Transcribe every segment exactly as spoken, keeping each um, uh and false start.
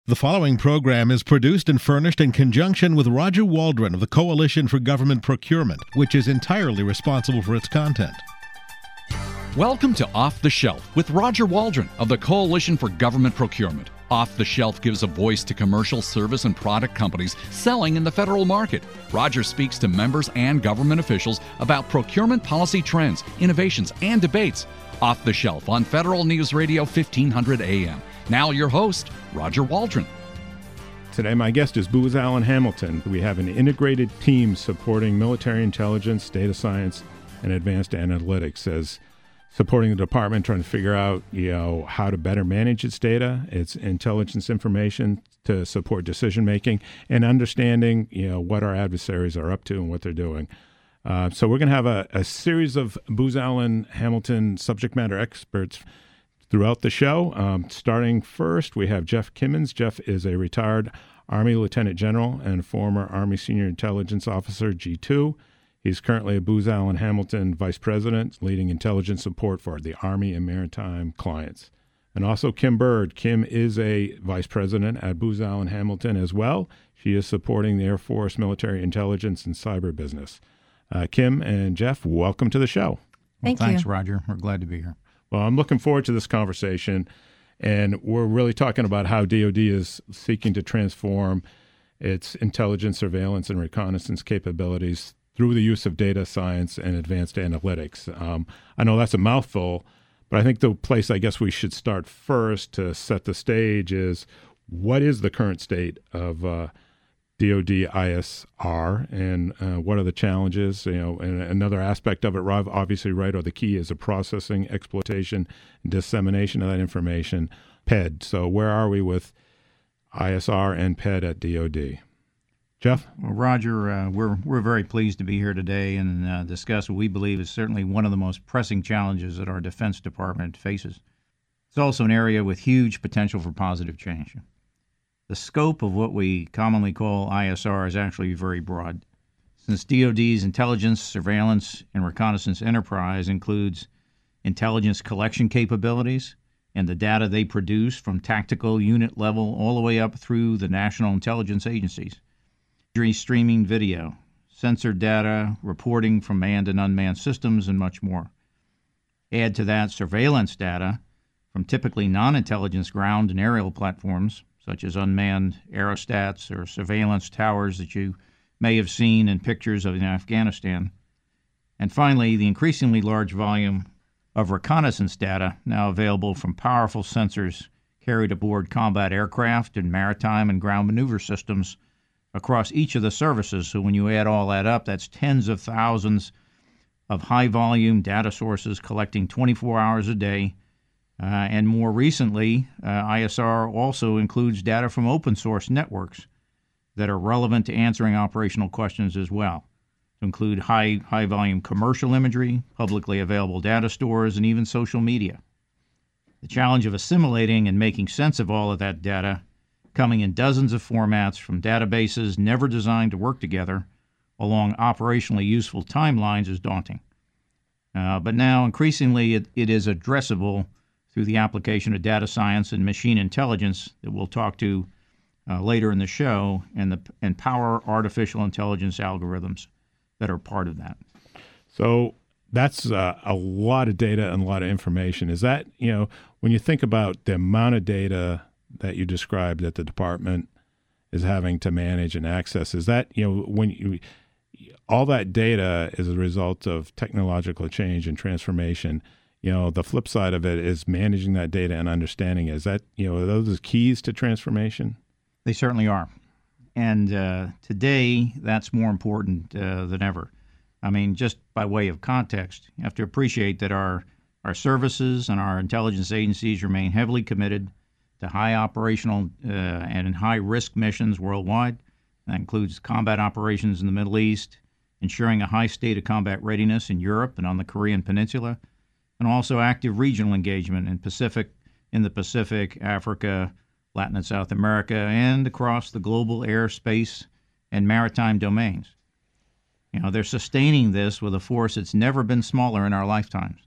The following program is produced and furnished in conjunction with Roger Waldron of the Coalition for Government Procurement, which is entirely responsible for its content. Welcome to Off the Shelf with Roger Waldron of the Coalition for Government Procurement. Off the Shelf gives a voice to commercial service and product companies selling in the federal market. Roger speaks to members and government officials about procurement policy trends, innovations, and debates. Off the Shelf on Federal News Radio fifteen hundred A M. Now your host, Roger Waldron. Today my guest is Booz Allen Hamilton. We have an integrated team supporting military intelligence, data science, and advanced analytics, as supporting the department trying to figure out, you know, how to better manage its data, its intelligence information to support decision making, and understanding, you know, what our adversaries are up to and what they're doing. Uh, so we're going to have a, a series of Booz Allen Hamilton subject matter experts throughout the show. Um, starting first, we have Jeff Kimmons. Jeff is a retired Army Lieutenant General and former Army Senior Intelligence Officer, G two. He's currently a Booz Allen Hamilton Vice President, leading intelligence support for the Army and Maritime clients. And also Kim Bird. Kim is a Vice President at Booz Allen Hamilton as well. She is supporting the Air Force military intelligence and cyber business. Uh, Kim and Jeff, welcome to the show. Thank well, you. Thanks, Roger. We're glad to be here. Well, I'm looking forward to this conversation, and we're really talking about how D O D is seeking to transform its intelligence, surveillance, and reconnaissance capabilities through the use of data science and advanced analytics. Um, I know that's a mouthful, but I think the place I guess we should start first to set the stage is, what is the current state of uh, D O D I S R, and uh, what are the challenges? You know, and another aspect of it, Rob, obviously, right, or the key is the processing, exploitation, and dissemination of that information, P E D. So where are we with I S R and P E D at D O D? Jeff? Well, Roger, uh, we're we're very pleased to be here today and uh, discuss what we believe is certainly one of the most pressing challenges that our Defense Department faces. It's also an area with huge potential for positive change. The scope of what we commonly call I S R is actually very broad, since D O D's intelligence, surveillance, and reconnaissance enterprise includes intelligence collection capabilities and the data they produce from tactical unit level all the way up through the national intelligence agencies, streaming video, sensor data, reporting from manned and unmanned systems, and much more. Add to that surveillance data from typically non-intelligence ground and aerial platforms, such as unmanned aerostats or surveillance towers that you may have seen in pictures of in Afghanistan. And finally, the increasingly large volume of reconnaissance data now available from powerful sensors carried aboard combat aircraft and maritime and ground maneuver systems across each of the services. So when you add all that up, that's tens of thousands of high-volume data sources collecting twenty-four hours a day. Uh, and more recently, uh, I S R also includes data from open-source networks that are relevant to answering operational questions as well, to include high, high-volume commercial imagery, publicly available data stores, and even social media. The challenge of assimilating and making sense of all of that data, coming in dozens of formats from databases never designed to work together along operationally useful timelines, is daunting. Uh, but now, increasingly, it, it is addressable through the application of data science and machine intelligence that we'll talk to uh, later in the show, and the and power artificial intelligence algorithms that are part of that. So that's uh, a lot of data and a lot of information. Is that, you know, when you think about the amount of data that you described that the department is having to manage and access, is that, you know, when you, all that data is a result of technological change and transformation. You know, the flip side of it is managing that data and understanding it. Is that, you know, are those keys to transformation? They certainly are. And uh, today, that's more important uh, than ever. I mean, just by way of context, you have to appreciate that our, our services and our intelligence agencies remain heavily committed to high operational uh, and high-risk missions worldwide. That includes combat operations in the Middle East, ensuring a high state of combat readiness in Europe and on the Korean Peninsula, and also active regional engagement in Pacific, in the Pacific, Africa, Latin and South America, and across the global air, space, and maritime domains. You know, they're sustaining this with a force that's never been smaller in our lifetimes.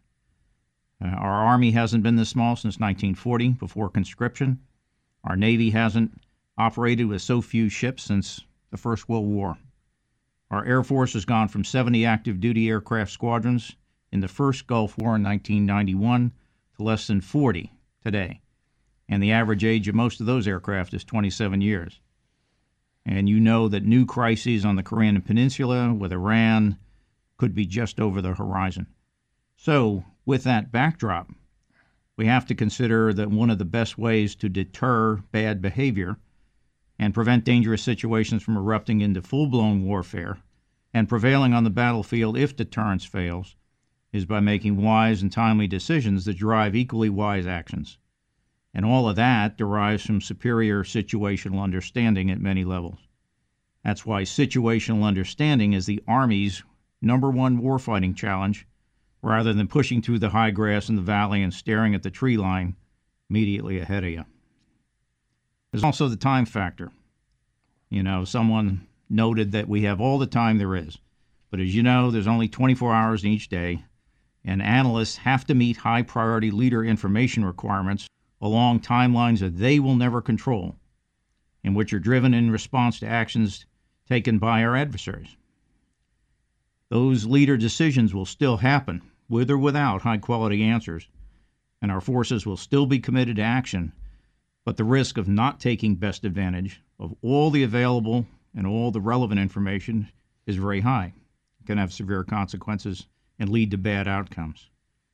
Uh, our Army hasn't been this small since nineteen forty, before conscription. Our Navy hasn't operated with so few ships since the First World War. Our Air Force has gone from seventy active duty aircraft squadrons in the first Gulf War in nineteen ninety-one to less than forty today. And the average age of most of those aircraft is twenty-seven years. And you know that new crises on the Korean Peninsula with Iran could be just over the horizon. So, with that backdrop, we have to consider that one of the best ways to deter bad behavior and prevent dangerous situations from erupting into full-blown warfare and prevailing on the battlefield if deterrence fails is by making wise and timely decisions that drive equally wise actions. And all of that derives from superior situational understanding at many levels. That's why situational understanding is the Army's number one warfighting challenge, rather than pushing through the high grass in the valley and staring at the tree line immediately ahead of you. There's also the time factor. You know, someone noted that we have all the time there is. But as you know, there's only twenty-four hours in each day, and analysts have to meet high-priority leader information requirements along timelines that they will never control, and which are driven in response to actions taken by our adversaries. Those leader decisions will still happen, with or without high-quality answers, and our forces will still be committed to action, but the risk of not taking best advantage of all the available and all the relevant information is very high. It can have severe consequences and lead to bad outcomes.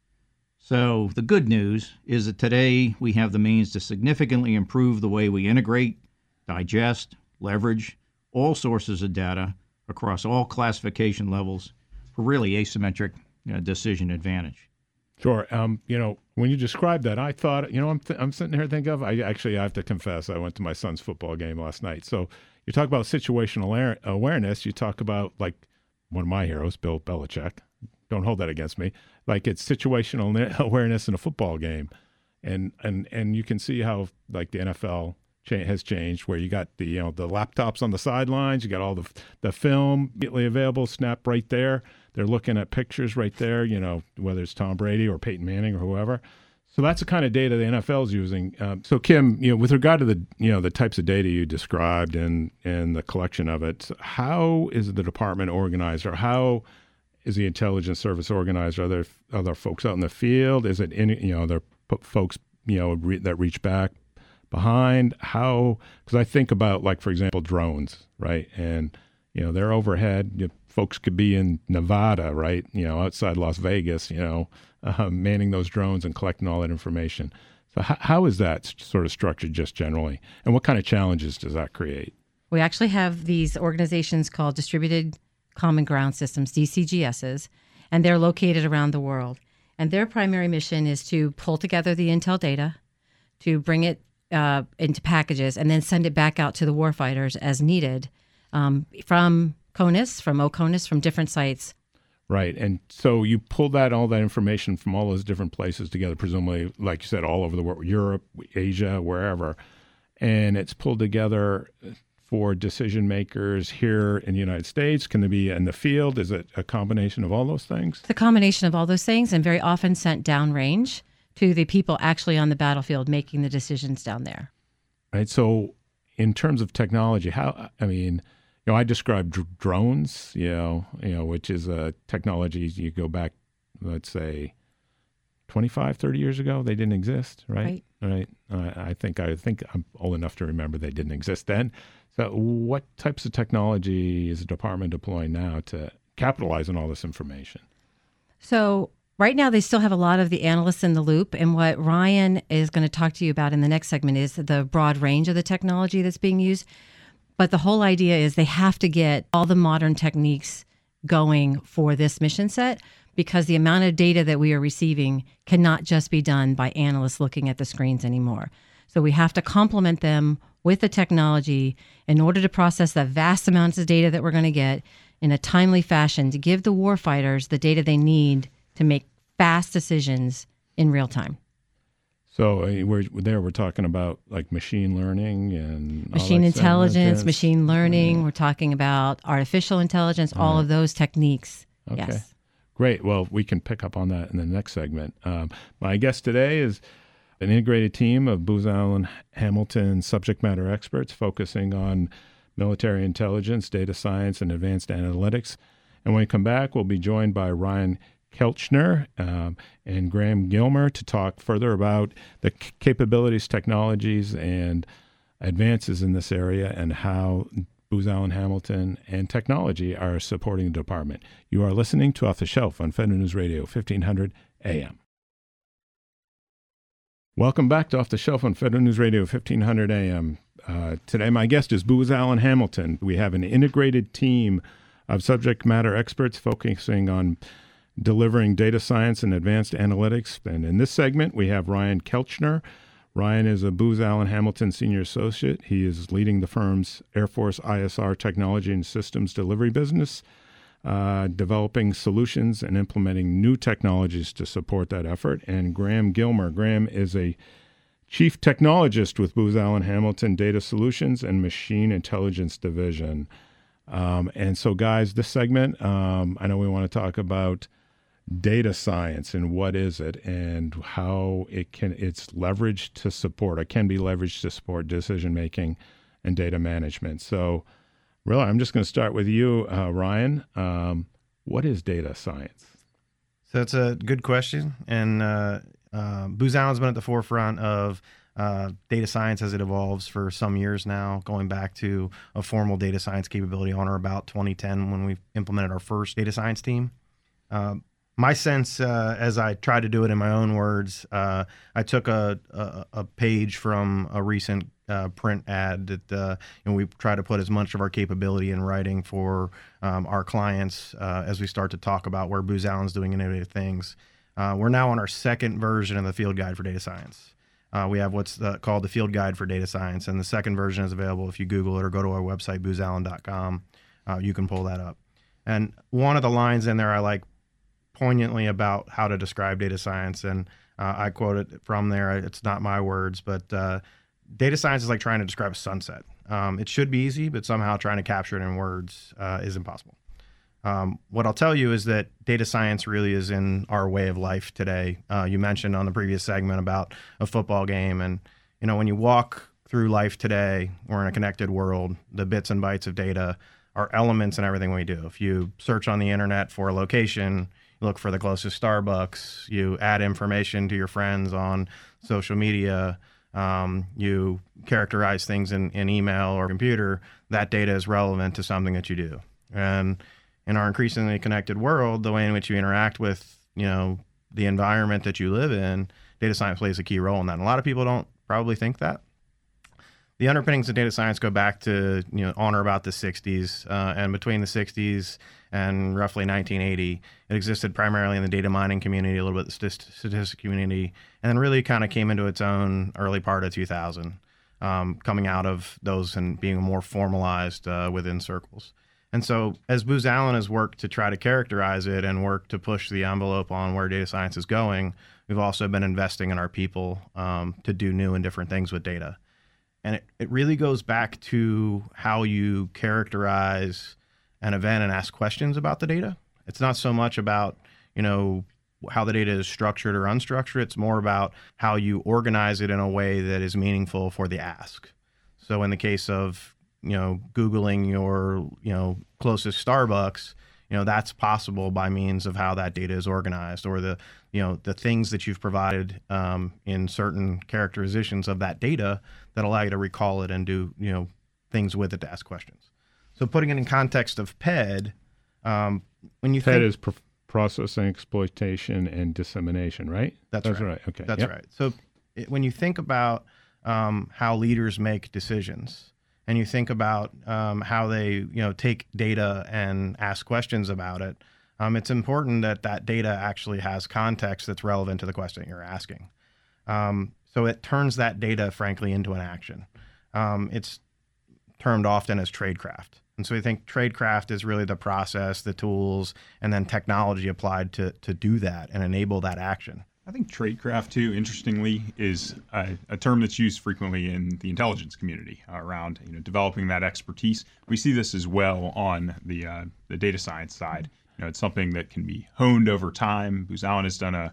So the good news is that today we have the means to significantly improve the way we integrate, digest, leverage all sources of data across all classification levels for really asymmetric uh, decision advantage. Sure. Um, you know, when you described that, I thought, you know, I'm th- I'm sitting here thinking of, I actually I have to confess, I went to my son's football game last night. So you talk about situational air- awareness. You talk about, like, one of my heroes, Bill Belichick. Don't hold that against me. Like, it's situational awareness in a football game. And and and you can see how, like, the N F L cha- has changed, where you got the, you know, the laptops on the sidelines, you got all the the film immediately available, snap right there. They're looking at pictures right there, you know, whether it's Tom Brady or Peyton Manning or whoever. So that's the kind of data the N F L is using. Um, so, Kim, you know, with regard to the, you know, the types of data you described and and the collection of it, how is the department organized, or how is the intelligence service organized? Are there other folks out in the field? Is it in, you know, there are folks, you know, re- that reach back behind? How? Because I think about, like, for example, drones, right? And you know, they're overhead. You, folks could be in Nevada, right? You know, outside Las Vegas, you know, uh, manning those drones and collecting all that information. So how, how is that sort of structured just generally? And what kind of challenges does that create? We actually have these organizations called Distributed Common Ground Systems, D C G Ss, and they're located around the world. And their primary mission is to pull together the intel data, to bring it uh, into packages, and then send it back out to the warfighters as needed. Um, from CONUS, from OCONUS, from different sites. Right. And so you pull that all that information from all those different places together, presumably, like you said, all over the world, Europe, Asia, wherever. And it's pulled together for decision makers here in the United States. Can it be in the field? Is it a combination of all those things? It's a combination of all those things, and very often sent downrange to the people actually on the battlefield making the decisions down there. Right. So in terms of technology, how, I mean, you know, I described dr- drones, you know, you know, which is a technology you go back, let's say, twenty-five, thirty years ago, they didn't exist, right? Right. right. Uh, I think I think I'm old enough to remember they didn't exist then. So what types of technology is the department deploying now to capitalize on all this information? So right now, they still have a lot of the analysts in the loop. And what Ryan is going to talk to you about in the next segment is the broad range of the technology that's being used. But the whole idea is they have to get all the modern techniques going for this mission set, because the amount of data that we are receiving cannot just be done by analysts looking at the screens anymore. So we have to complement them with the technology in order to process the vast amounts of data that we're going to get in a timely fashion to give the warfighters the data they need to make fast decisions in real time. So uh, we're there. We're talking about, like, machine learning and machine all that intelligence, stuff. machine learning. We're talking about artificial intelligence. All Right. of those techniques. Okay. Yes. Great. Well, we can pick up on that in the next segment. Um, my guest today is an integrated team of Booz Allen Hamilton subject matter experts focusing on military intelligence, data science, and advanced analytics. And when we come back, we'll be joined by Ryan Kelchner um, and Graham Gilmer to talk further about the c- capabilities, technologies, and advances in this area and how Booz Allen Hamilton and technology are supporting the department. You are listening to Off the Shelf on Federal News Radio, fifteen hundred A M. Welcome back to Off the Shelf on Federal News Radio, fifteen hundred A M. Uh, today, my guest is Booz Allen Hamilton. We have an integrated team of subject matter experts focusing on delivering data science and advanced analytics. And in this segment, we have Ryan Kelchner. Ryan is a Booz Allen Hamilton Senior Associate. He is leading the firm's Air Force I S R technology and systems delivery business, uh, developing solutions and implementing new technologies to support that effort. And Graham Gilmer. Graham is a Chief Technologist with Booz Allen Hamilton Data Solutions and Machine Intelligence Division. Um, and so, guys, this segment, um, I know we want to talk about data science and what is it and how it can it's leveraged to support, it can be leveraged to support decision making and data management. So, really, I'm just going to start with you, uh, Ryan. Um, what is data science? So that's a good question, and uh, uh, Booz Allen's been at the forefront of uh, data science as it evolves for some years now, going back to a formal data science capability on or about twenty ten when we implemented our first data science team. Uh, my sense, uh, as I tried to do it in my own words, uh, I took a, a, a page from a recent uh, print ad that uh, you know, we try to put as much of our capability in writing for um, our clients uh, as we start to talk about where Booz Allen's doing innovative things. Uh, we're now on our second version of the Field Guide for Data Science. Uh, we have what's the, called the Field Guide for Data Science, and the second version is available if you Google it or go to our website, booz allen dot com. Uh, you can pull that up. And one of the lines in there I like poignantly about how to describe data science, and uh, I quote it from there. It's not my words, but uh, data science is like trying to describe a sunset. Um, it should be easy, but somehow trying to capture it in words uh, is impossible. Um, what I'll tell you is that data science really is in our way of life today. Uh, you mentioned on the previous segment about a football game, and you know when you walk through life today, we're in a connected world. The bits and bytes of data are elements in everything we do. If you search on the internet for a location, you look for the closest Starbucks, you add information to your friends on social media, um, you characterize things in, in email or computer, that data is relevant to something that you do. And in our increasingly connected world, the way in which you interact with, you know, the environment that you live in, data science plays a key role in that. And a lot of people don't probably think that. The underpinnings of data science go back to, you know, on or about the sixties, uh, and between the sixties and roughly nineteen eighty, it existed primarily in the data mining community, a little bit the statistics community, and then really kind of came into its own early part of two thousand, um, coming out of those and being more formalized uh, within circles. And so as Booz Allen has worked to try to characterize it and work to push the envelope on where data science is going, we've also been investing in our people um, to do new and different things with data. And it, it really goes back to how you characterize an event and ask questions about the data. It's not so much about, you know, how the data is structured or unstructured. It's more about how you organize it in a way that is meaningful for the ask. So in the case of, you know, Googling your, you know, closest Starbucks, you know, that's possible by means of how that data is organized, or the, you know, the things that you've provided um, in certain characterizations of that data that allow you to recall it and do, you know, things with it to ask questions. So putting it in context of P E D, um, when you P E D think, is pro- processing, exploitation, and dissemination, right? That's, that's right. right. Okay, that's yep. right. So it, when you think about um, how leaders make decisions, and you think about um, how they, you know, take data and ask questions about it, um, it's important that that data actually has context that's relevant to the question you're asking. Um, so it turns that data, frankly, into an action. Um, it's termed often as tradecraft. And so we think tradecraft is really the process, the tools, and then technology applied to to do that and enable that action. I think tradecraft, too, interestingly, is a, a term that's used frequently in the intelligence community around, you know, developing that expertise. We see this as well on the uh, the data science side. You know, it's something that can be honed over time. Booz Allen has done a,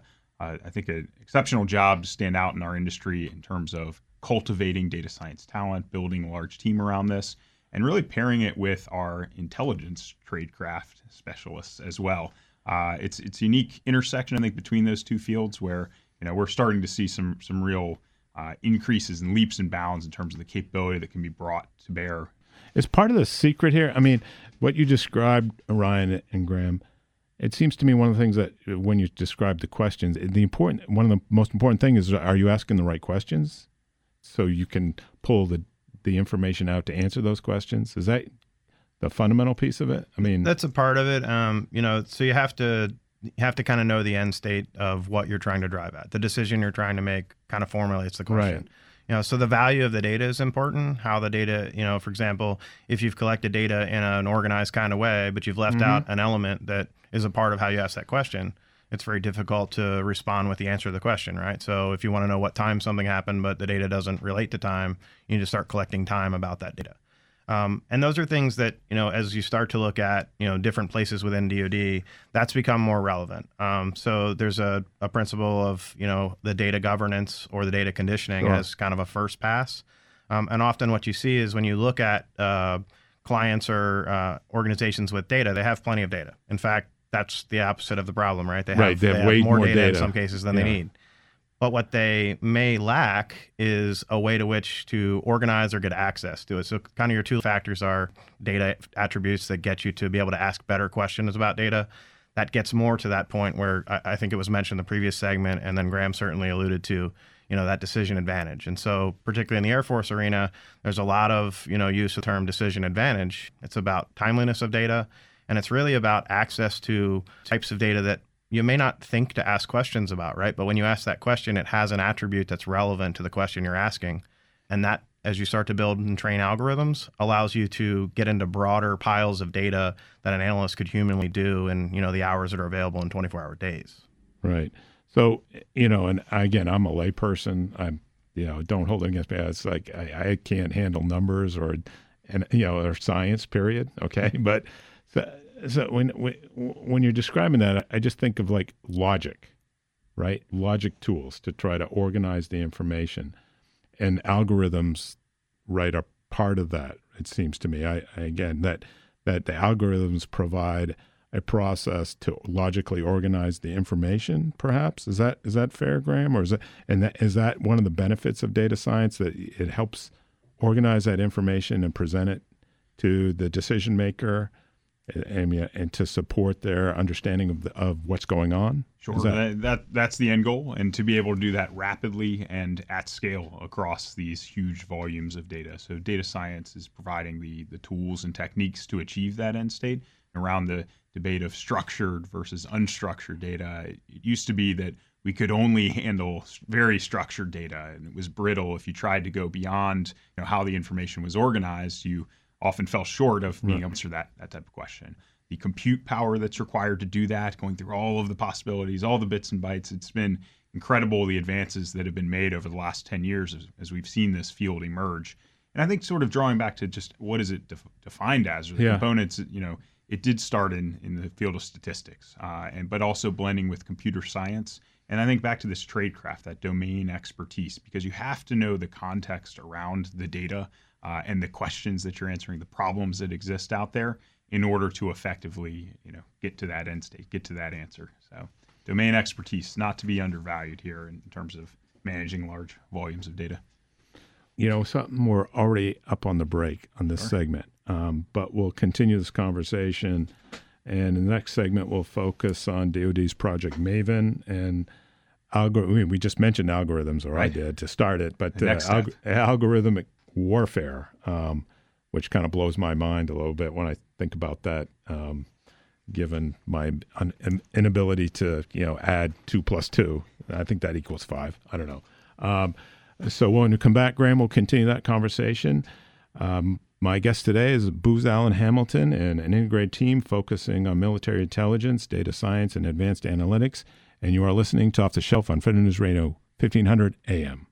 uh, I think, an exceptional job to stand out in our industry in terms of cultivating data science talent, building a large team around this, and really pairing it with our intelligence tradecraft specialists as well. Uh, it's it's a unique intersection, I think, between those two fields where, you know, we're starting to see some some real uh, increases and leaps and bounds in terms of the capability that can be brought to bear. Is part of the secret here, I mean, what you described, Ryan and Graham, it seems to me one of the things that when you describe the questions, the important one of the most important things is, are you asking the right questions so you can pull the the information out to answer those questions? Is that the fundamental piece of it? I mean, that's a part of it. Um, you know, so you have to you have to kind of know the end state of what you're trying to drive at. The decision you're trying to make kind of formulates the question. Right. You know, so the value of the data is important. How the data, you know, for example, if you've collected data in an organized kind of way, but you've left Mm-hmm. out an element that is a part of how you ask that question, it's very difficult to respond with the answer to the question, right? So if you want to know what time something happened, but the data doesn't relate to time, you need to start collecting time about that data. Um, and those are things that, you know, as you start to look at, you know, different places within D O D, that's become more relevant. Um, so there's a, a principle of, you know, the data governance or the data conditioning Sure. as kind of a first pass. Um, and often what you see is when you look at uh, clients or uh, organizations with data, they have plenty of data. In fact, that's the opposite of the problem, right? They have, Right, they have way more, more data, in data. some cases than Yeah. they need. But what they may lack is a way to which to organize or get access to it. So kind of your two factors are data attributes that get you to be able to ask better questions about data. That gets more to that point where I, I think it was mentioned in the previous segment, and then Graham certainly alluded to, you know, that decision advantage. And so particularly in the Air Force arena, there's a lot of, you know, use of the term decision advantage. It's about timeliness of data, and it's really about access to types of data that you may not think to ask questions about, right? But when you ask that question, it has an attribute that's relevant to the question you're asking. And that, as you start to build and train algorithms, allows you to get into broader piles of data that an analyst could humanly do in, you know, the hours that are available in twenty-four hour days. Right. So, you know, and again, I'm a layperson. I'm, you know, don't hold it against me. It's like I, I can't handle numbers or, and you know, or science, period. Okay. But so, so when, when when you're describing that, I just think of like logic, right? Logic tools to try to organize the information, and algorithms, right, are part of that. It seems to me. I, I again that that the algorithms provide a process to logically organize the information. Perhaps is that is that fair, Graham, or is that and that, is that one of the benefits of data science, that it helps organize that information and present it to the decision maker? And, and to support their understanding of the, of what's going on? Sure, that, that, that that's the end goal, and to be able to do that rapidly and at scale across these huge volumes of data. So data science is providing the the tools and techniques to achieve that end state. Around the debate of structured versus unstructured data, it used to be that we could only handle very structured data, and it was brittle. If you tried to go beyond, you know, how the information was organized, you often fell short of being able to answer that, that type of question. The compute power that's required to do that, going through all of the possibilities, all the bits and bytes, it's been incredible, the advances that have been made over the last ten years as, as we've seen this field emerge. And I think sort of drawing back to just what is it def- defined as, or the Yeah. components, you know, it did start in, in the field of statistics, uh, and but also blending with computer science. And I think back to this tradecraft, that domain expertise, because you have to know the context around the data Uh, and the questions that you're answering, the problems that exist out there, in order to effectively, you know, get to that end state, get to that answer. So, domain expertise, not to be undervalued here in terms of managing large volumes of data. You know, something we're already up on the break on this Sure. segment, um, but we'll continue this conversation. And in the next segment, we'll focus on D O D's Project Maven and algor- we just mentioned algorithms, or Right. I did to start it, but The uh, next alg- step. algorithmic warfare, um, which kind of blows my mind a little bit when I think about that, um, given my un- in- inability to, you know, add two plus two. I think that equals five. I don't know. Um, so when we come back, Graham, we'll continue that conversation. Um, my guest today is Booz Allen Hamilton and an integrated team focusing on military intelligence, data science, and advanced analytics. And you are listening to Off the Shelf on Federal News Radio, fifteen hundred A M.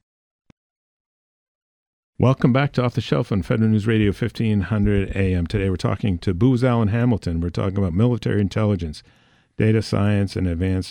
Welcome back to Off the Shelf on Federal News Radio, fifteen hundred A M. Today we're talking to Booz Allen Hamilton. We're talking about military intelligence, data science, and advanced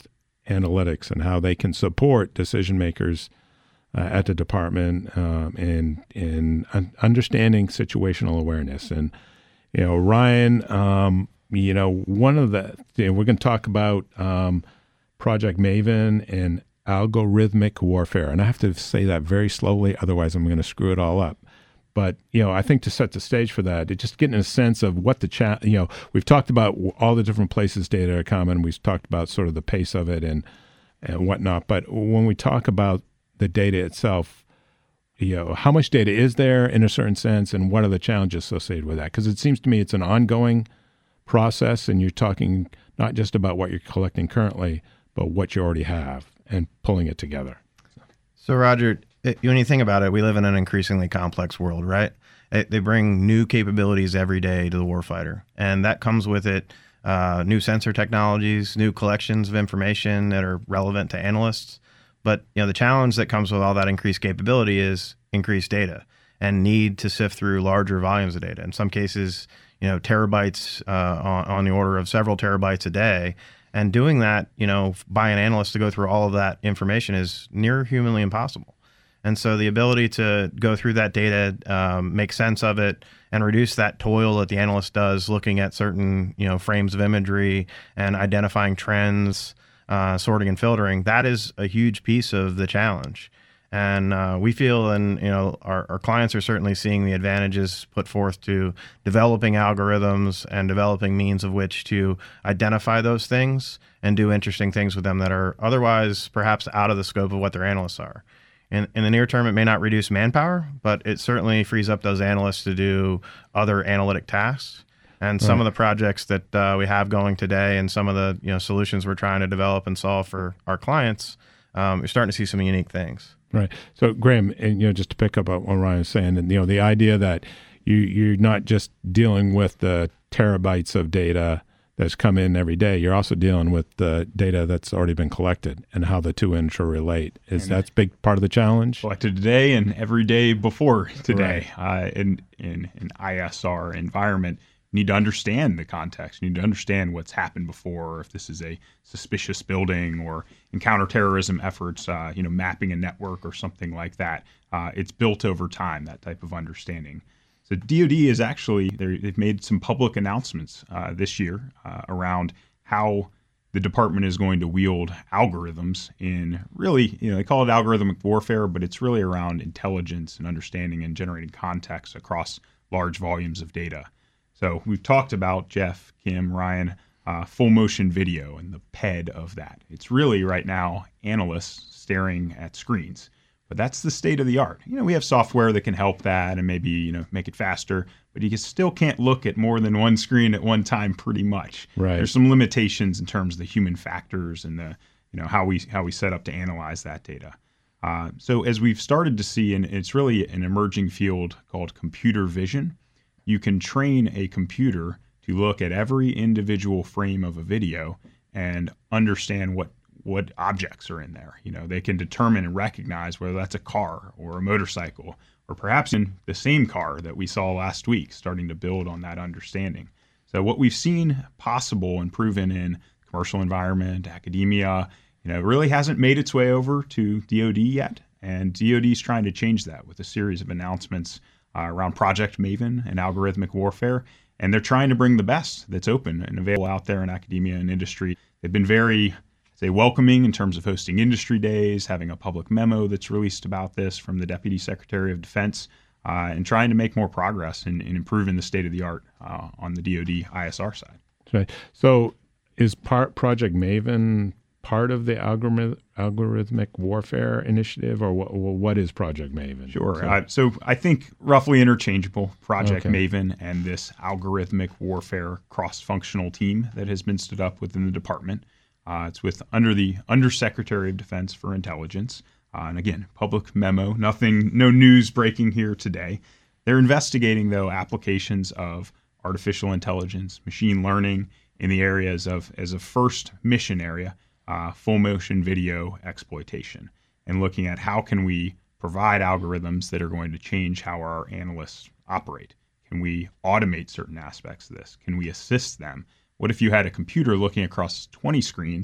analytics and how they can support decision makers uh, at the department um, in in un- understanding situational awareness. And you know, Ryan, um, you know, one of the you know, we're going to talk about um, Project Maven and algorithmic warfare, and I have to say that very slowly, otherwise I'm going to screw it all up. But, you know, I think to set the stage for that, it just getting a sense of what the chat, you know, we've talked about all the different places data are common. We've talked about sort of the pace of it and, and whatnot. But when we talk about the data itself, you know, how much data is there in a certain sense, and what are the challenges associated with that? Because it seems to me it's an ongoing process, and you're talking not just about what you're collecting currently, but what you already have and pulling it together. So, Roger, it, when you think about it, we live in an increasingly complex world, right? It, they bring new capabilities every day to the warfighter, and that comes with it uh, new sensor technologies, new collections of information that are relevant to analysts. But you know, the challenge that comes with all that increased capability is increased data and need to sift through larger volumes of data. In some cases, you know, terabytes uh, on, on the order of several terabytes a day. And doing that, you know, by an analyst to go through all of that information is near humanly impossible. And so the ability to go through that data, um, make sense of it, and reduce that toil that the analyst does looking at certain, you know, frames of imagery and identifying trends, uh, sorting and filtering, that is a huge piece of the challenge. And uh, we feel, and you know, our, our clients are certainly seeing the advantages put forth to developing algorithms and developing means of which to identify those things and do interesting things with them that are otherwise perhaps out of the scope of what their analysts are. In, in the near term, it may not reduce manpower, but it certainly frees up those analysts to do other analytic tasks. And some Right. of the projects that uh, we have going today, and some of the you know solutions we're trying to develop and solve for our clients, um, you're starting to see some unique things. Right. So, Graham, and you know, just to pick up on what Ryan was saying, and you know, the idea that you you're not just dealing with the terabytes of data that's come in every day, you're also dealing with the data that's already been collected and how the two interrelate. Is And that a big part of the challenge? Collected today and every day before today. Uh, in, in an I S R environment, you need to understand the context. You need to understand what's happened before, or if this is a suspicious building, or in counterterrorism efforts, uh, you know, mapping a network or something like that. Uh, it's built over time, that type of understanding. So D O D is actually, they've made some public announcements uh, this year uh, around how the department is going to wield algorithms in really, you know, they call it algorithmic warfare, but it's really around intelligence and understanding and generating context across large volumes of data. So we've talked about, Jeff, Kim, Ryan, uh, full motion video and the P E D of that. It's really right now analysts staring at screens. But that's the state of the art. You know, we have software that can help that and maybe, you know, make it faster, but you still can't look at more than one screen at one time pretty much. Right. There's some limitations in terms of the human factors and the, you know, how we how we set up to analyze that data. Uh, so as we've started to see, and it's really an emerging field called computer vision, you can train a computer to look at every individual frame of a video and understand what what objects are in there. You know, they can determine and recognize whether that's a car or a motorcycle, or perhaps in the same car that we saw last week, starting to build on that understanding. So what we've seen possible and proven in commercial environment, academia, you know, really hasn't made its way over to D O D yet. And D O D is trying to change that with a series of announcements uh, around Project Maven and algorithmic warfare. And they're trying to bring the best that's open and available out there in academia and industry. They've been very say welcoming in terms of hosting industry days, having a public memo that's released about this from the Deputy Secretary of Defense, uh, and trying to make more progress in, in improving the state of the art uh, on the D O D I S R side. Right. So is part Project Maven part of the algorithm, algorithmic warfare initiative, or what, what is Project Maven? Sure. So, Uh, so I think roughly interchangeable, Project Okay. Maven and this algorithmic warfare cross-functional team that has been stood up within the department. Uh, it's with under the Undersecretary of Defense for Intelligence. Uh, and again, public memo, nothing, no news breaking here today. They're investigating, though, applications of artificial intelligence, machine learning in the areas of, as a first mission area, uh, full motion video exploitation, and looking at how can we provide algorithms that are going to change how our analysts operate. Can we automate certain aspects of this? Can we assist them? What if you had a computer looking across twenty screens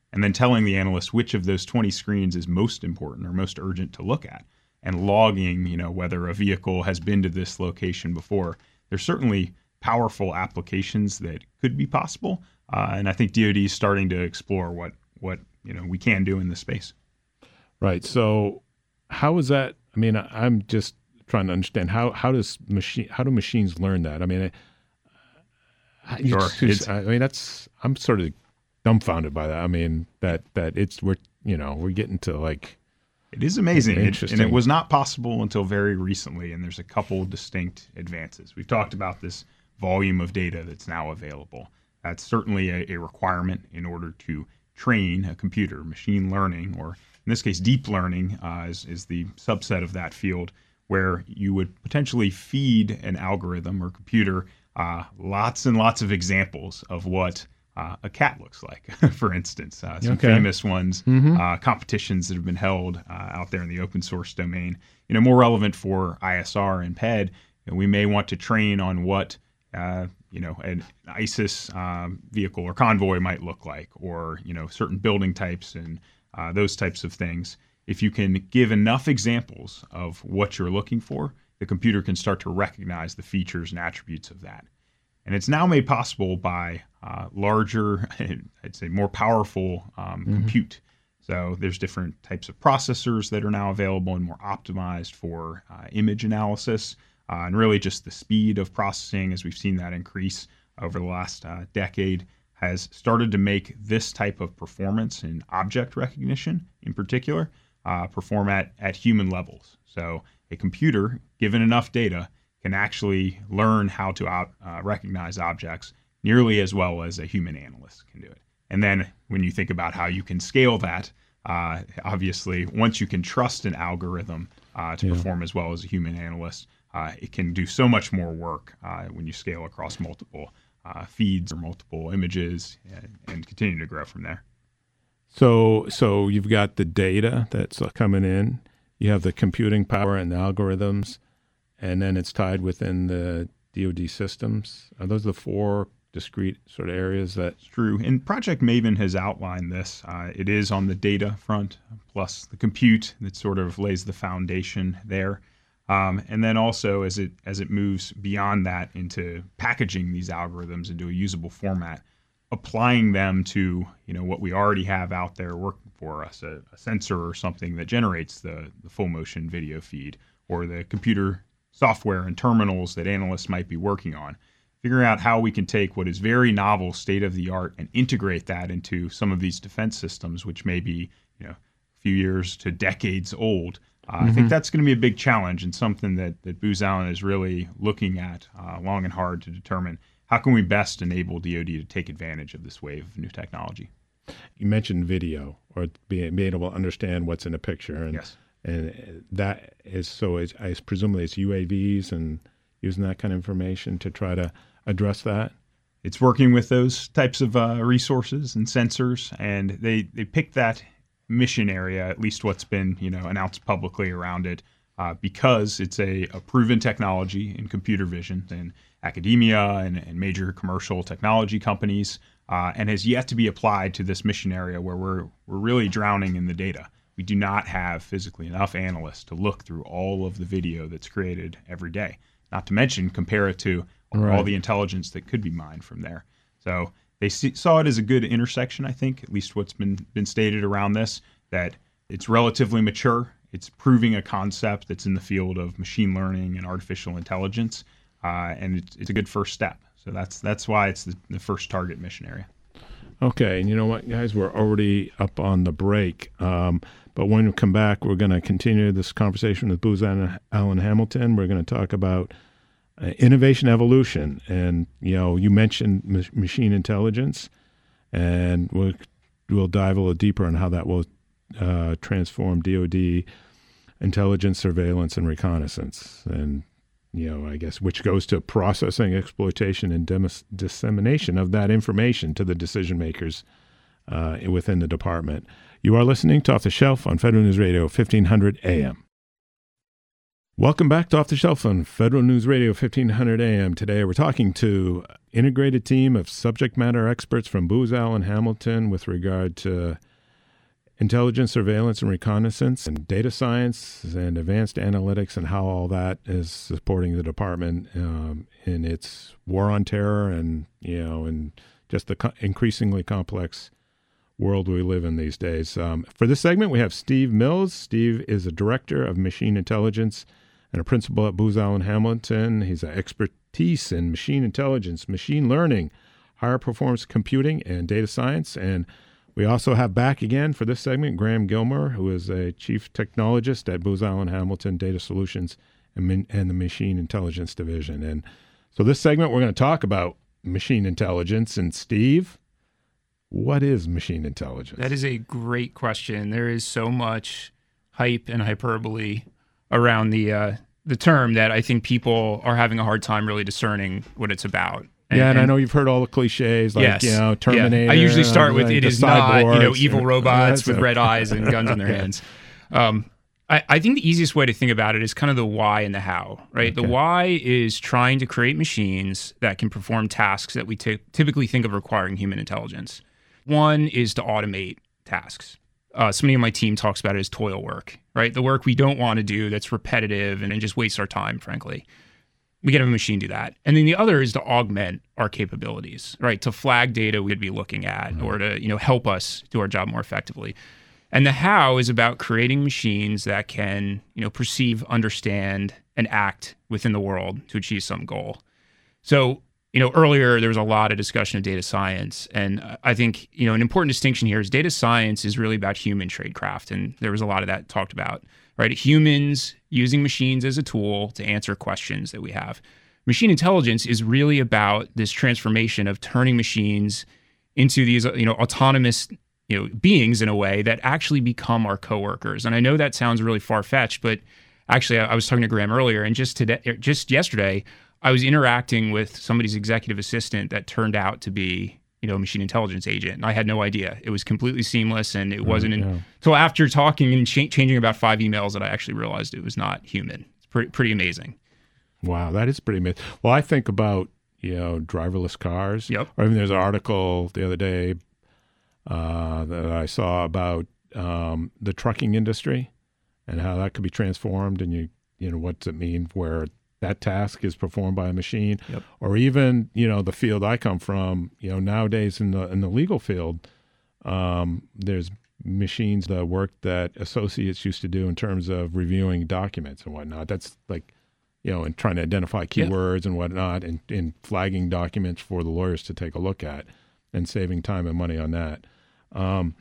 and then telling the analyst which of those twenty screens is most important or most urgent to look at, and logging, you know, whether a vehicle has been to this location before. There's certainly powerful applications that could be possible, uh, and I think D O D is starting to explore what what you know we can do in this space. Right. So, how is that? I mean, I'm just trying to understand how how does machine how do machines learn that? I mean, I, Sure. just- I mean that's I'm sort of dumbfounded by that. I mean that that it's we're you know we're getting to like. It is amazing, it, Interesting. and it was not possible until very recently, and there's a couple distinct advances. We've talked about this volume of data that's now available. That's certainly a, a requirement in order to train a computer. Machine learning, or in this case, deep learning, uh, is, is the subset of that field, where you would potentially feed an algorithm or computer uh, lots and lots of examples of what Uh, a cat looks like, for instance. Uh, some Okay. famous ones, uh, competitions that have been held uh, out there in the open source domain. You know, more relevant for I S R and P E D, you know, we may want to train on what, uh, you know, an ISIS um, vehicle or convoy might look like, or, you know, certain building types and uh, those types of things. If you can give enough examples of what you're looking for, the computer can start to recognize the features and attributes of that. And it's now made possible by uh, larger, I'd say more powerful um, Mm-hmm. compute. So there's different types of processors that are now available and more optimized for uh, image analysis, uh, and really just the speed of processing, as we've seen that increase over the last uh, decade, has started to make this type of performance in object recognition in particular uh, perform at, at human levels. So a computer, given enough data, can actually learn how to out, uh, recognize objects nearly as well as a human analyst can do it. And then when you think about how you can scale that, uh, obviously, once you can trust an algorithm uh, to Yeah. perform as well as a human analyst, uh, it can do so much more work uh, when you scale across multiple uh, feeds or multiple images, and, and continue to grow from there. So so you've got the data that's coming in, you have the computing power and the algorithms, and then it's tied within the D O D systems. Are those the four discrete sort of areas that? It's true. And Project Maven has outlined this. Uh, it is on the data front, plus the compute that sort of lays the foundation there. Um, and then also as it as it moves beyond that into packaging these algorithms into a usable format, applying them to you know what we already have out there working for us, a, a sensor or something that generates the, the full motion video feed, or the computer software and terminals that analysts might be working on. Figuring out how we can take what is very novel, state of the art, and integrate that into some of these defense systems, which may be you know a few years to decades old. Uh, mm-hmm. I think that's going to be a big challenge, and something that that Booz Allen is really looking at uh, long and hard to determine how can we best enable D O D to take advantage of this wave of new technology. You mentioned video, or being, being able to understand what's in a picture, and yes. and that is so. It's, I presumably it's U A Vs and using that kind of information to try to address that. It's working with those types of uh, resources and sensors, and they they picked that mission area, at least what's been you know announced publicly around it, uh, because it's a, a proven technology in computer vision in academia and, and major commercial technology companies, uh, and has yet to be applied to this mission area where we're we're really drowning in the data. We do not have physically enough analysts to look through all of the video that's created every day. Not to mention compare it to Right. all the intelligence that could be mined from there. So they see, saw it as a good intersection, I think, at least what's been been stated around this, that it's relatively mature. It's proving a concept that's in the field of machine learning and artificial intelligence, uh, and it's, it's a good first step. So that's that's why it's the, the first target mission area. Okay, and you know what, guys, we're already up on the break. Um, but when we come back, we're going to continue this conversation with Booz Allen Hamilton. We're going to talk about uh, innovation evolution, and you know, you mentioned ma- machine intelligence, and we'll we'll dive a little deeper on how that will uh, transform D O D intelligence, surveillance, and reconnaissance, and you know, I guess which goes to processing, exploitation, and dem- dissemination of that information to the decision makers uh, within the department. You are listening to Off the Shelf on Federal News Radio, fifteen hundred A M. Welcome back to Off the Shelf on Federal News Radio fifteen hundred A M. Today we're talking to an integrated team of subject matter experts from Booz Allen Hamilton with regard to intelligence, surveillance, and reconnaissance, and data science and advanced analytics, and how all that is supporting the department um, in its war on terror and, you know, and just the co- increasingly complex world we live in these days. Um, for this segment, we have Steve Mills. Steve is a director of machine intelligence and a principal at Booz Allen Hamilton. He's an expertise in machine intelligence, machine learning, higher performance computing, and data science. And we also have back again for this segment Graham Gilmer, who is a chief technologist at Booz Allen Hamilton Data Solutions and, and the Machine Intelligence Division. And so this segment, we're going to talk about machine intelligence. And Steve, what is machine intelligence? That is a great question. There is so much hype and hyperbole around the uh, the term that I think people are having a hard time really discerning what it's about. And, yeah, and, and I know you've heard all the cliches, like, yes, you know, Terminator. Yeah. I usually start with like it is cyborgs, not, you know, evil robots with a, red eyes and guns on their hands. Um, I, I think the easiest way to think about it is kind of the why and the how, right? Okay. The why is trying to create machines that can perform tasks that we t- typically think of requiring human intelligence. One is to automate tasks. Uh, somebody on my team talks about it as toil work, right? The work we don't want to do that's repetitive and, and just wastes our time, frankly. We can have a machine do that. And then the other is to augment our capabilities, right? To flag data we'd be looking at mm-hmm. or to, you know, help us do our job more effectively. And the how is about creating machines that can, you know, perceive, understand, and act within the world to achieve some goal. So, you know, earlier there was a lot of discussion of data science. And I think, you know, an important distinction here is data science is really about human tradecraft. And there was a lot of that talked about, right? Humans using machines as a tool to answer questions that we have. Machine intelligence is really about this transformation of turning machines into these, you know, autonomous, you know, beings in a way that actually become our coworkers. And I know that sounds really far-fetched, but actually I, I was talking to Graham earlier, and just today, just yesterday, I was interacting with somebody's executive assistant that turned out to be, you know, a machine intelligence agent. And I had no idea. It was completely seamless. And it wasn't yeah. until after talking and cha- changing about five emails that I actually realized it was not human. It's pretty, pretty amazing. Wow, that is pretty amazing. Well, I think about, you know, driverless cars. Yep. Or even there's an article the other day uh, that I saw about um, the trucking industry and how that could be transformed. And, you, you know, what does it mean where that task is performed by a machine, yep. or even, you know, the field I come from, you know, nowadays in the in the legal field, um, there's machines, the work that associates used to do in terms of reviewing documents and whatnot. That's like, you know, and trying to identify keywords yeah. and whatnot, and, and flagging documents for the lawyers to take a look at, and saving time and money on that. Um,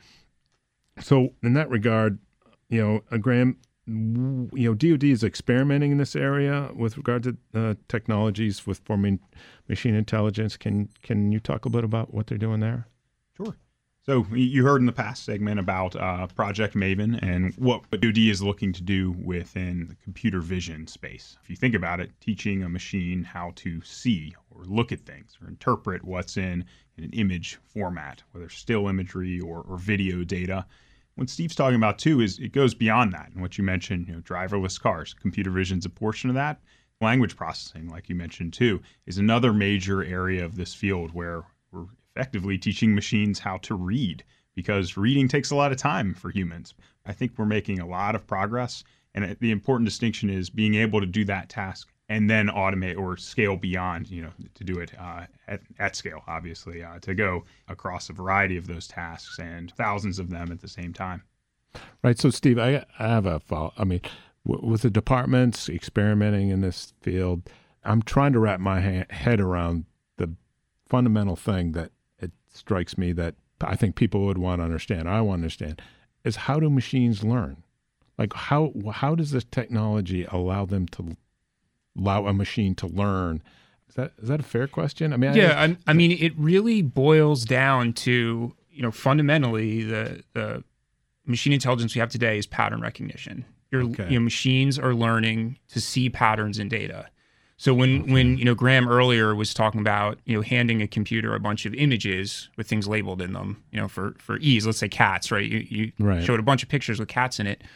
so in that regard, you know, uh, Graham, you know, D O D is experimenting in this area with regard to uh, technologies with forming machine intelligence. Can can you talk a bit about what they're doing there? Sure. So you heard in the past segment about uh, Project Maven and what D O D is looking to do within the computer vision space. If you think about it, teaching a machine how to see or look at things or interpret what's in, in an image format, whether still imagery or, or video data. What Steve's talking about, too, is it goes beyond that. And what you mentioned, you know, driverless cars, computer vision's a portion of that. Language processing, like you mentioned, too, is another major area of this field where we're effectively teaching machines how to read, because reading takes a lot of time for humans. I think we're making a lot of progress. And the important distinction is being able to do that task and then automate or scale beyond, you know, to do it uh, at, at scale, obviously, uh, to go across a variety of those tasks and thousands of them at the same time. Right. So, Steve, I, I have a follow. I mean, w- with the departments experimenting in this field, I'm trying to wrap my ha- head around the fundamental thing that it strikes me that I think people would want to understand, I want to understand, is how do machines learn? Like, how how does this technology allow them to allow a machine to learn? Is that is that a fair question? I mean, yeah, I, I, I mean, it really boils down to, you know, fundamentally the the machine intelligence we have today is pattern recognition. Your okay. you know, machines are learning to see patterns in data. So when okay. when you know Graham earlier was talking about, you know, handing a computer a bunch of images with things labeled in them, you know, for for ease, let's say cats, right? You you right. showed a bunch of pictures with cats in it.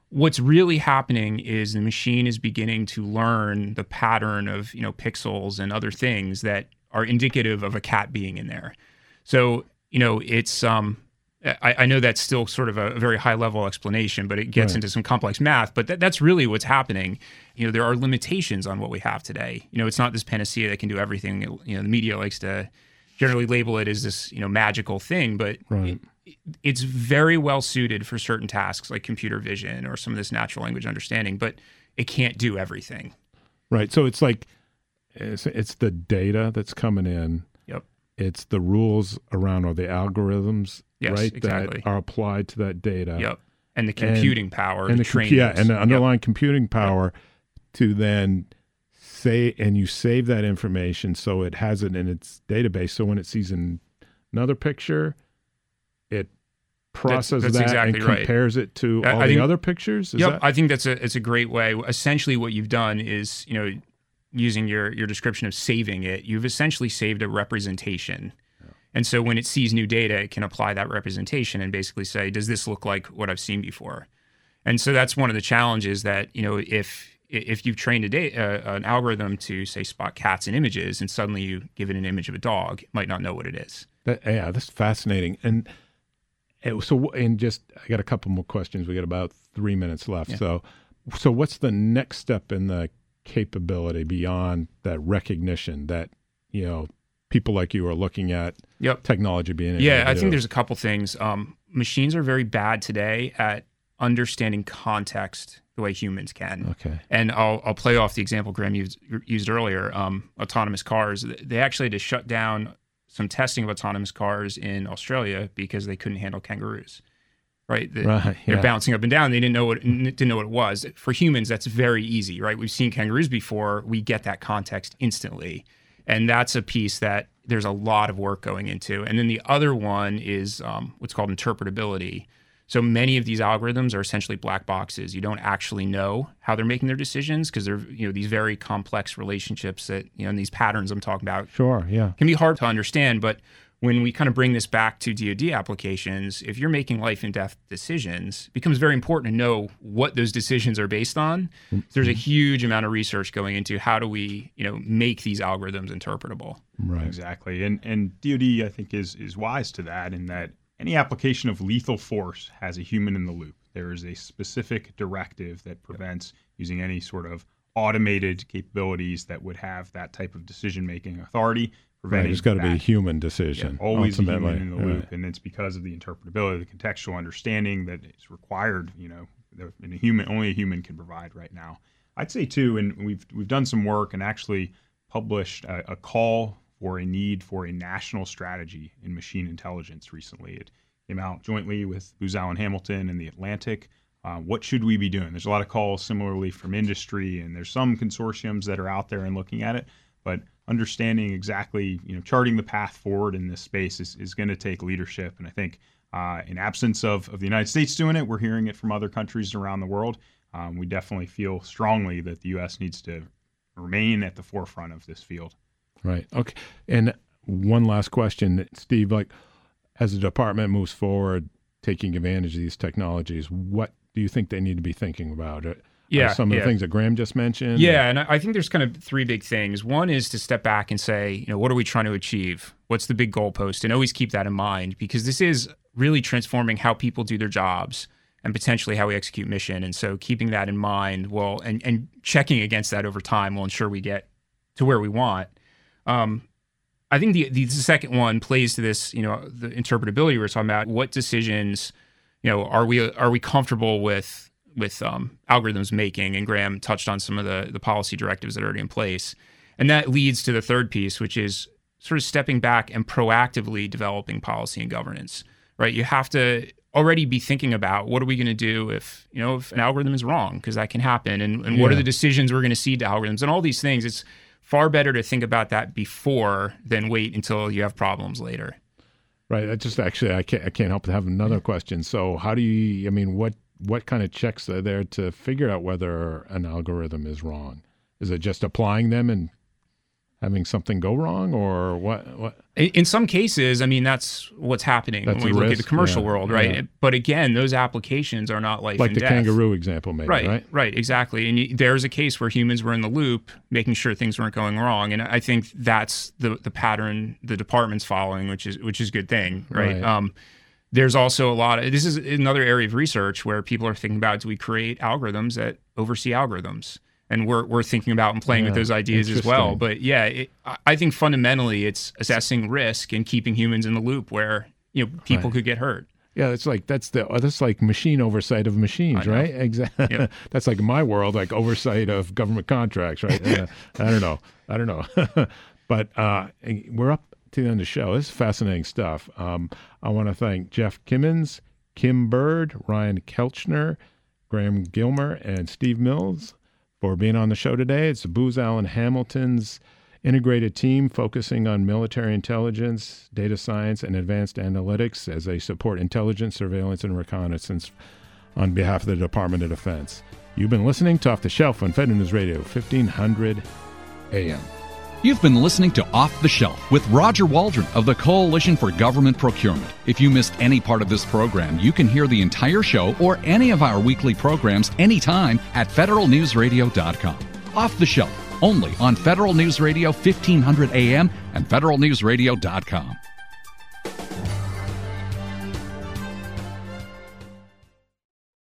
what's really happening is the machine is beginning to learn the pattern of, you know, pixels and other things that are indicative of a cat being in there. So, you know, it's um, I, I know that's still sort of a, a very high level explanation, but it gets Right. into some complex math. But that, that's really what's happening. You know, there are limitations on what we have today. You know, it's not this panacea that can do everything. You know, the media likes to generally label it as this, you know, magical thing, but Right. it, it's very well suited for certain tasks like computer vision or some of this natural language understanding, but it can't do everything. Right. So it's like it's, it's the data that's coming in. Yep. It's the rules around or the algorithms, Yes, right, exactly. that are applied to that data. Yep. And the computing power, and the, the compu- training. yeah, and the Yep. underlying computing power to then say, and you save that information so it has it in its database. So when it sees an, another picture, it processes that's that exactly and right. compares it to I- all I the think- other pictures. Is Yep, that? I think that's a it's a great way. Essentially, what you've done is, you know, using your your description of saving it, you've essentially saved a representation. And so when it sees new data, it can apply that representation and basically say, does this look like what I've seen before? And so that's one of the challenges that, you know, if if you've trained a da- uh, an algorithm to say spot cats in images, and suddenly you give it an image of a dog, it might not know what it is. That, yeah, that's fascinating. And, and so, and just I got a couple more questions. We got about three minutes left. Yeah. So, so what's the next step in the capability beyond that recognition that, you know, people like you are looking at Yep. technology being able Yeah, to I do? think there's a couple things. Um, machines are very bad today at understanding context the way humans can. Okay. And I'll I'll play off the example Graham used, used earlier. Um, autonomous cars. They actually had to shut down some testing of autonomous cars in Australia because they couldn't handle kangaroos. Right. The, Right, They're yeah. bouncing up and down. They didn't know what didn't know what it was. For humans, that's very easy. Right. We've seen kangaroos before. We get that context instantly. And that's a piece that there's a lot of work going into. And then the other one is um, what's called interpretability. So many of these algorithms are essentially black boxes. You don't actually know how they're making their decisions because they're, you know, these very complex relationships that, you know, and these patterns I'm talking about Sure. Yeah. can be hard to understand. But when we kind of bring this back to D O D applications, if you're making life and death decisions, it becomes very important to know what those decisions are based on. Mm-hmm. There's a huge amount of research going into how do we, you know, make these algorithms interpretable. Right. Exactly. And and D O D, I think, is is wise to that in that any application of lethal force has a human in the loop. There is a specific directive that prevents using any sort of automated capabilities that would have that type of decision-making authority. Right. Preventing It's got to be a that. human decision. Yeah, always a ultimately. human in the Right. loop, and it's because of the interpretability, the contextual understanding that is required. You know, that a human only a human can provide right now. I'd say too, and we've we've done some work and actually published a, a call for a need for a national strategy in machine intelligence recently. It came out jointly with Booz Allen Hamilton and the Atlantic. Uh, what should we be doing? There's a lot of calls similarly from industry, and there's some consortiums that are out there and looking at it, but understanding exactly, you know, charting the path forward in this space is, is going to take leadership. And I think uh, in absence of, of the United States doing it, we're hearing it from other countries around the world. Um, we definitely feel strongly that the U S needs to remain at the forefront of this field. Right. Okay. And one last question, Steve, like as the department moves forward, taking advantage of these technologies, what do you think they need to be thinking about? Are Yeah, some of yeah. the things that Graham just mentioned? Yeah, and I I think there's kind of three big things. One is to step back and say, you know, what are we trying to achieve? What's the big goalpost? And always keep that in mind because this is really transforming how people do their jobs and potentially how we execute mission. And so keeping that in mind will and, and checking against that over time will ensure we get to where we want. Um, I think the, the second one plays to this, you know, the interpretability we're talking about. What decisions, you know, are we are we comfortable with with um, algorithms making? And Graham touched on some of the the policy directives that are already in place. And that leads to the third piece, which is sort of stepping back and proactively developing policy and governance, right? You have to already be thinking about what are we going to do if, you know, if an algorithm is wrong, because that can happen. And, and what are Yeah. the decisions we're going to cede to algorithms and all these things. It's far better to think about that before than wait until you have problems later. Right. That just actually, I can't, I can't help but have another question. So how do you, I mean, what, what kind of checks are there to figure out whether an algorithm is wrong? Is it just applying them and having something go wrong, or what? What? In, in some cases, I mean, that's what's happening That's when we a look risk, at the commercial yeah, world, right? yeah. But again, those applications are not life Like and the death. kangaroo example, maybe, Right, right? right, exactly. And you, there's a case where humans were in the loop, making sure things weren't going wrong. And I think that's the the pattern the department's following, which is which is a good thing, right? Right. Um, there's also a lot of this is another area of research where people are thinking about, do we create algorithms that oversee algorithms? And we're we're thinking about and playing Yeah, with those ideas as well. interesting. But yeah, it, I- I think fundamentally it's assessing risk and keeping humans in the loop where you know people Right. could get hurt. Yeah, it's like that's the that's like machine oversight of machines, I know. right? Exactly. Yep. That's like in my world, like oversight of government contracts, right? Uh, I don't know. I don't know. But uh, we're up to the end of the show. This is fascinating stuff. Um, I want to thank Jeff Kimmons, Kim Bird, Ryan Kelchner, Graham Gilmer, and Steve Mills for being on the show today. It's Booz Allen Hamilton's integrated team focusing on military intelligence, data science, and advanced analytics as they support intelligence, surveillance, and reconnaissance on behalf of the Department of Defense. You've been listening to Off the Shelf on Federal News Radio, fifteen hundred A M. You've been listening to Off the Shelf with Roger Waldron of the Coalition for Government Procurement. If you missed any part of this program, you can hear the entire show or any of our weekly programs anytime at federal news radio dot com. Off the Shelf, only on Federal News Radio fifteen hundred A M and federal news radio dot com.